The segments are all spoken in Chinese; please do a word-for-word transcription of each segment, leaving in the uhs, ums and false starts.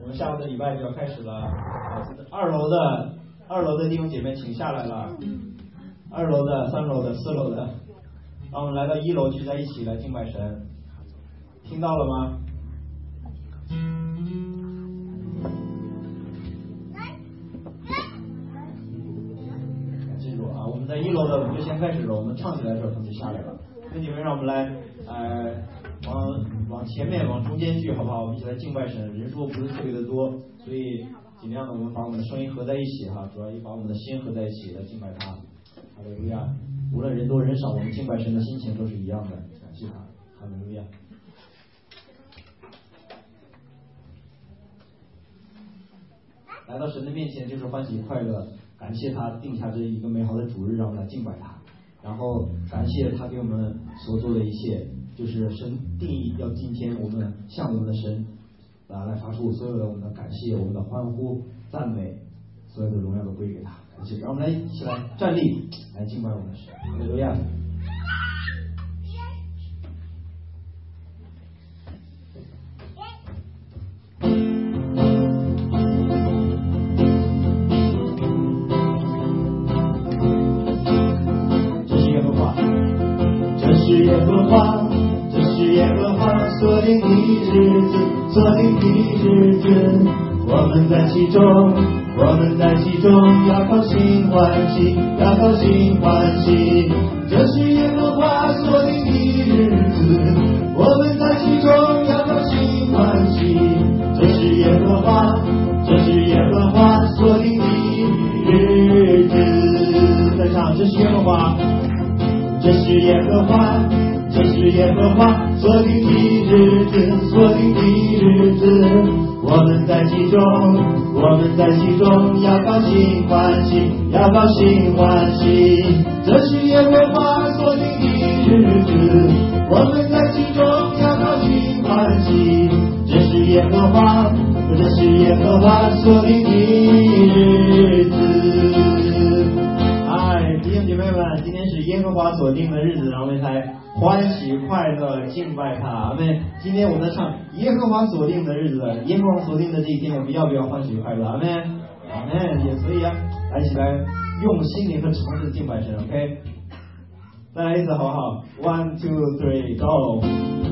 我们下午的礼拜就要开始了。二楼的二楼的弟兄姐妹请下来了，二楼的、三楼的、四楼的，让我们来到一楼聚在一起来敬拜神，听到了吗？记住啊，我们在一楼的我们就先开始了，我们唱起来的时候他们就下来了。弟兄姐妹，让我们来呃往往前面往中间聚，好不好？我们一起来敬拜神，人数不是特别的多，所以尽量的我们把我们的声音合在一起哈，主要也把我们的心合在一起来敬拜他。哈利路亚！无论人多人少，我们敬拜神的心情都是一样的，感谢他。哈利路亚！来到神的面前就是欢喜快乐，感谢他定下这一个美好的主日，让我们来敬拜他。然后感谢他给我们所做的一切，就是神定义要今天我们向我们的神啊来发出所有的我们的感谢、我们的欢呼、赞美，所有的荣耀都归给他。感谢，让我们来一起来站立，来敬拜我们的神。哈利路亚！耶和华，这是耶和华所定的日子，所定的日子，我们在其中，我们在其中要高兴欢喜，要高兴欢喜。这是耶和华所定的日子，我们在其中要高兴欢喜。这是耶和华，这是耶和华所定的日子。再唱，这是耶和华。这是耶和华，这是耶和华所定的日子，所定的日子，我们在其中，我们在其中要高兴欢喜，要高兴欢喜。这是耶和华所定的日子，我们在其中要高兴欢喜。这是耶和华，这是耶和华所定的日子。哎，弟兄姐妹们，今天是耶和华所定的日子，让我们才欢喜快乐敬拜他。阿们。今天我们在唱耶和华所定的日子，耶和华所定的这一天，我们要不要欢喜快乐？阿们，阿们。也所以啊，来一起来用心灵和诚实的敬拜神。OK， 再来一次好不好 ？One two three go。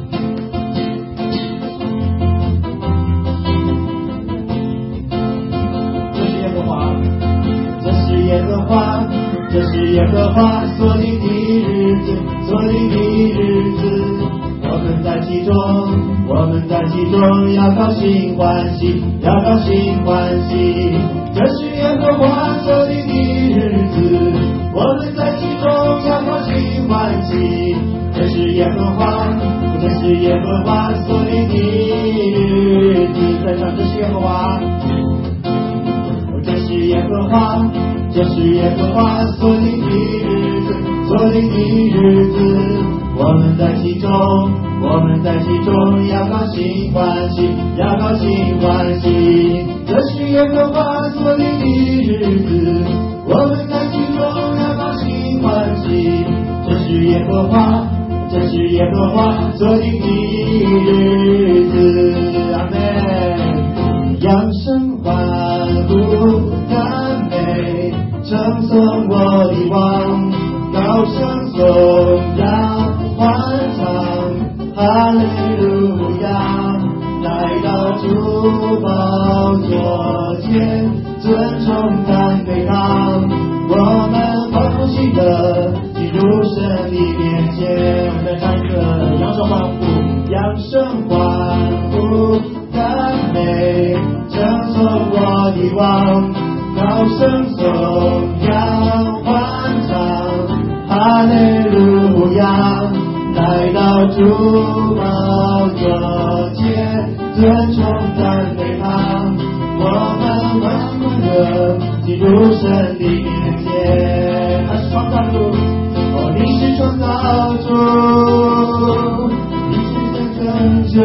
这是耶和华，这是耶和华。这是耶和华所定的日子，所定的日子，我们在其中，我们在其中要高兴欢喜，要高兴欢喜。这是耶和华所定的日子，我们在其中要高兴欢喜。这是耶和华，这是耶和华所定的日子。再唱，这是耶和华，这是耶和华。这是耶和华所定的日子，所定的日子，我们在其中，我们在其中要高兴欢喜，要高兴欢喜。这是耶和华所定的日子，我们在其中要高兴欢喜。这是耶和华，这是耶和华所定的日子。阿们。扬声欢呼赞美，称颂我的王，高声颂扬欢唱，哈利路亚！来到主宝座前，尊崇赞美他，我们欢呼喜乐，进入神的面前。我们再唱一个，扬声欢呼，扬声欢呼赞美，称颂我的王，高声颂扬欢唱，哈利路亚！来到主宝座前，尊崇赞美他，我们欢欢乐进入神的面前。他是创造主，哦，你是创造主，你是拯救，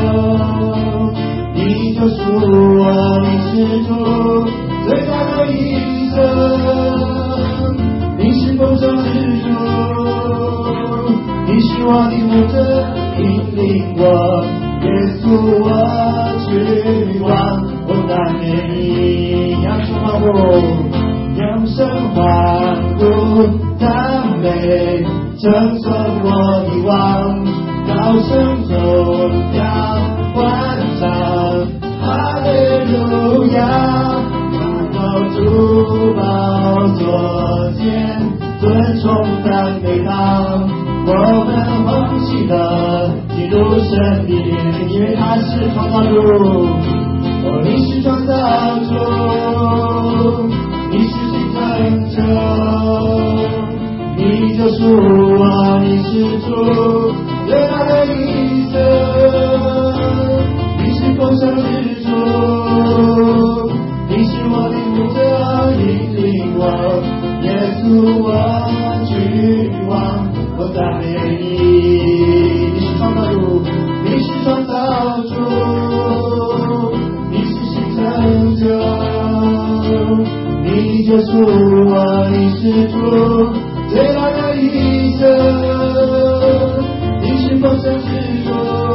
你救赎我，你是主最大的医生，你是丰盛之主，你是我的牧者，引领我，耶稣我去往。 我赞美你，扬声欢呼，扬声欢呼，赞美，称颂我的王，高声中要欢唱，哈利路亚，来到主宝座前，尊崇赞美他，我们欢喜的进入神的殿，因为他是创造主，哦，你是创造主，你是新拯救，你救赎我，你是主最大的医生，你是丰盛之主，你是我的牧者，引领我，耶稣我君王，我赞美你，你是创造主，你是创造主，你是新拯救，你救赎我，你是主最大的医生，你是丰盛之主，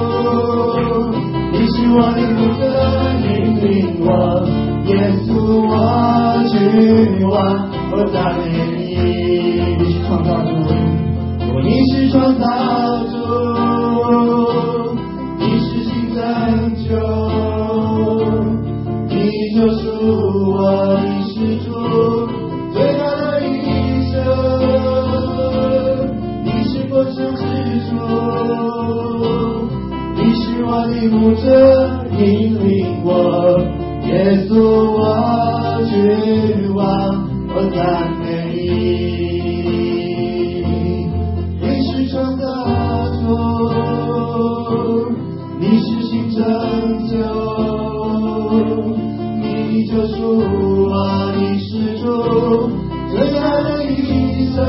你是我的牧者，引领我，耶稣我君王，我赞美你，你是创造主，你是创造主，你是新拯救，你救赎我，你是主最大的医生，你是丰盛之主，你是我的牧者，引领我，耶稣我君王，我赞美你，你是创造主，你是新拯救，你救赎我，你是主最大的医生，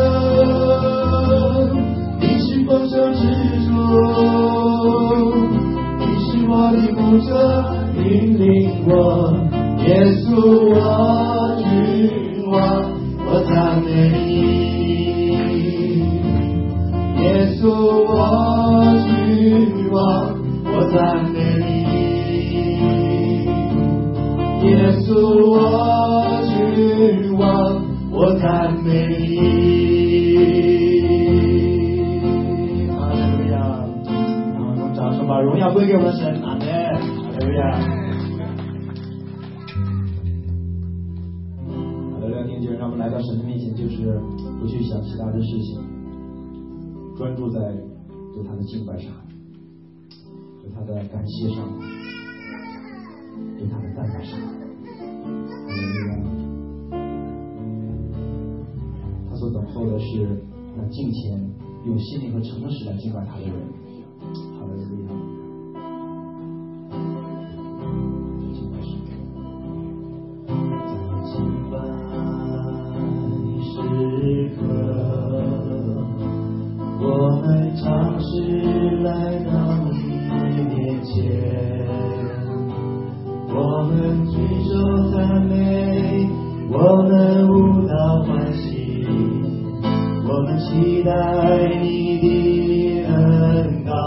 你是丰盛之主，你是我的牧者，引领我，耶稣我君王，我赞美你，耶稣我君王，我赞美你，耶稣我君王，我赞美你。哈利路亚！让我们掌声把荣耀归给我们的神，阿门！哈利路亚！好的，两天就让我们来到神的面前，就是不去想其他的事情，专注在对他的敬拜上，对他的感谢上，对他的赞美上。哈利路亚！他所等候的是那敬虔、用心灵和诚实来敬拜他的人。哈利路亚！敬拜时刻，我们尝试来到你面前，我们举手赞美，我们舞蹈欢喜，我们期待你的恩膏，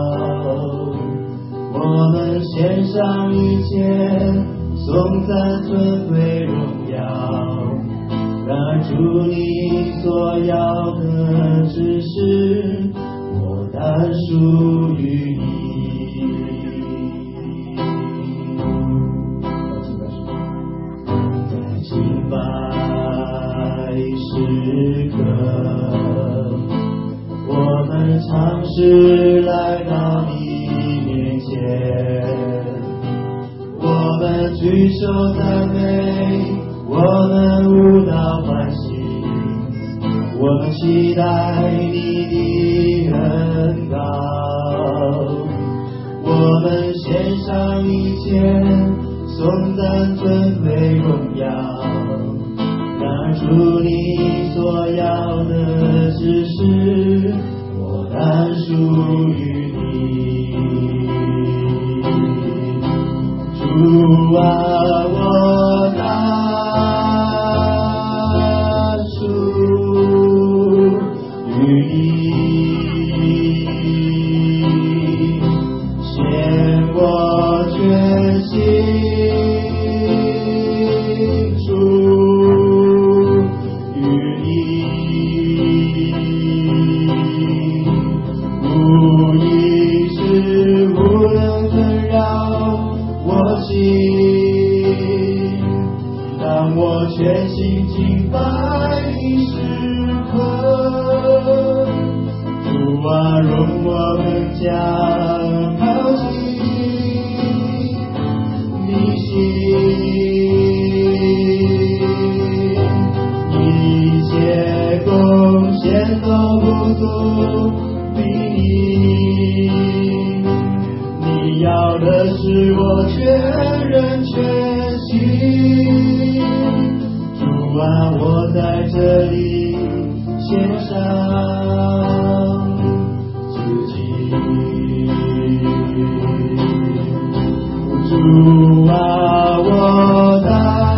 我们献上一切，颂赞尊贵荣耀，然而主你所要的只是我单属于你。在敬拜时刻，我们尝试来到你面前，我们举手赞美，我们舞蹈欢喜，我们期待你的恩膏，我们献上一切，颂赞尊贵荣耀，然而主你所要的只是我单属于你。主啊，我单属于你，献我全心心，当我全心敬拜你时刻，主啊，容我更加靠近你心。一切贡献都不足比你，你要的是我全人全心。主啊，我在这里献上自己。主啊，我的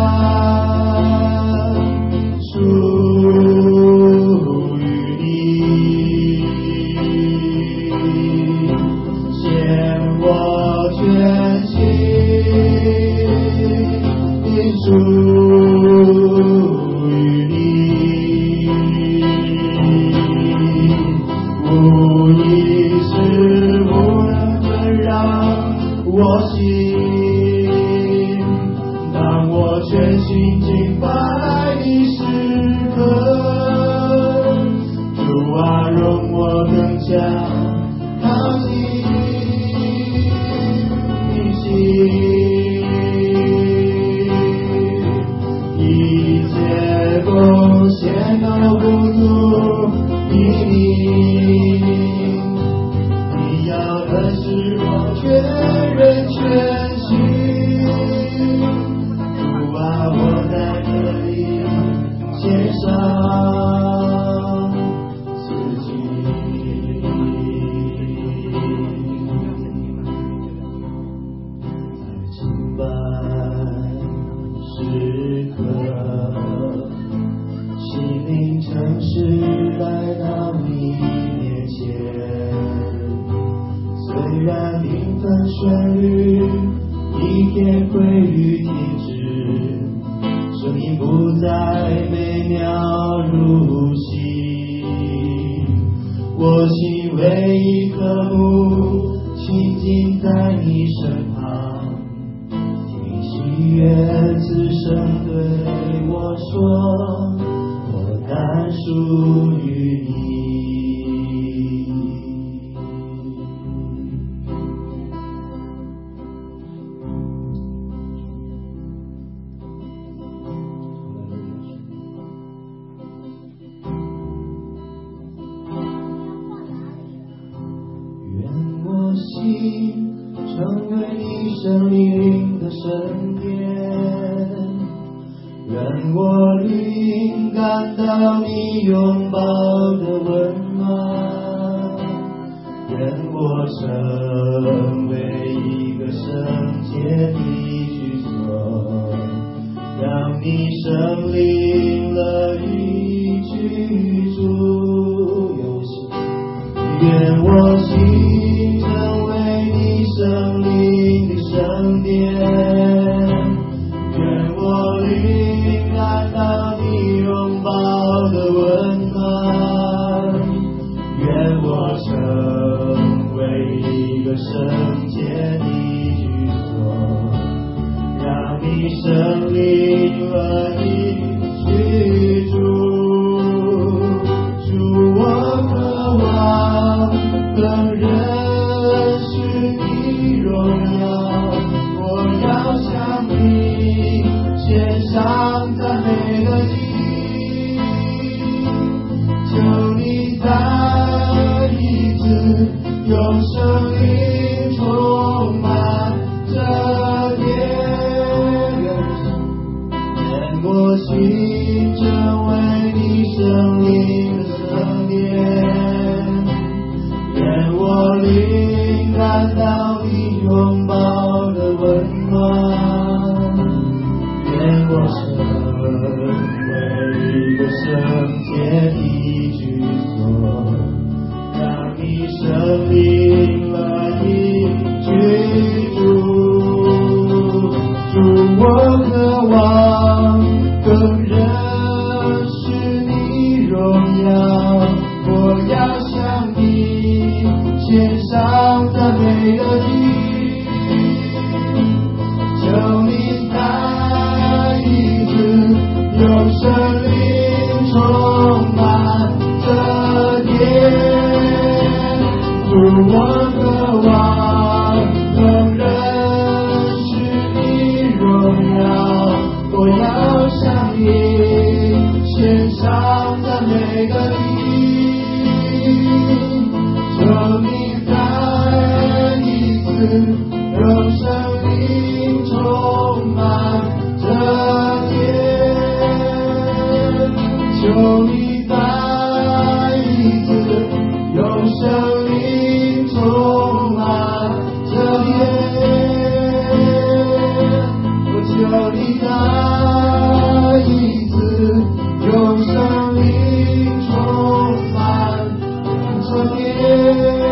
求你再一次用生命充满这夜，我求你再一次用生命充满这夜。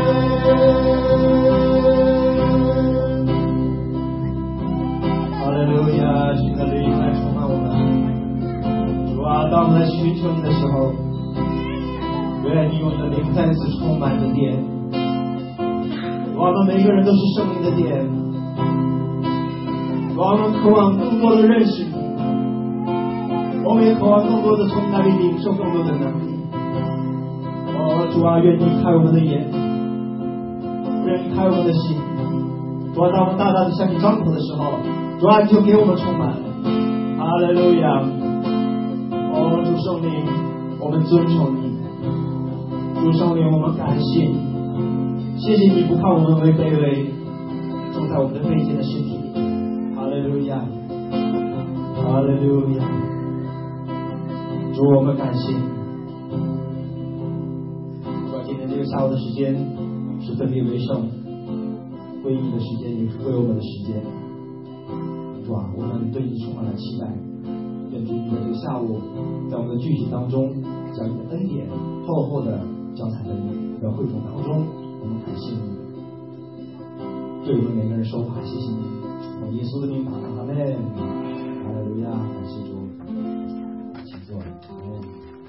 哈利路亚，主的灵来充满我们。主啊，当我们在寻求你的时候，愿你用你的灵再次充满着殿。我们每一个人都是生命的殿。我们渴望更多的认识你，我们也渴望更多的从那里领受更多的能力。哦，主啊，愿你开我们的眼，愿你开我们的心。主啊，当我们大大的向你张口的时候，主啊，你就给我们充满。哈利路亚！哦，主圣灵，我们尊崇你。主圣灵，我们感谢你，谢谢你不看我们为卑微，住在我们的卑贱的身体里。哈利路亚，哈利路亚！主，我们感谢你。主啊，今天这个下午的时间是分别为圣、归义的时间，也是归我们的时间。主啊，我们对你充满了期待。愿主你在这个下午，在我们的聚集当中，将你的恩典厚厚的交在了你的会众当中。我们感谢你，对我们每个人说话，谢谢你。奉耶稣的名祷告，阿门。哈利路亚，感谢主，请坐，阿门。